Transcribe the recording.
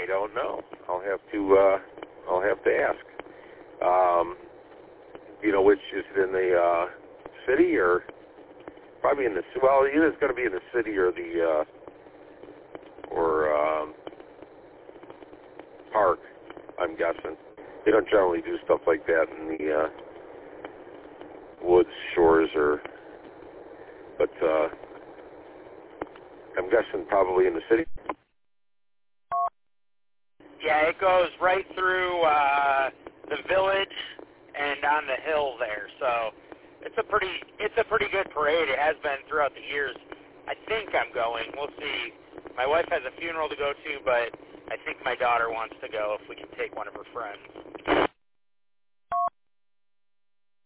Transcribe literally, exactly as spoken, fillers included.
I don't know. I'll have to. Uh, I'll have to ask. Um, you know, which is it in the uh, city or probably in the well? Either it's going to be in the city or the uh, or um, park. I'm guessing. They don't generally do stuff like that in the uh, woods, shores, or. But uh, I'm guessing probably in the city. Yeah, it goes right through uh, the village and on the hill there. So it's a pretty it's a pretty good parade. It has been throughout the years. I think I'm going. We'll see. My wife has a funeral to go to, but I think my daughter wants to go if we can take one of her friends.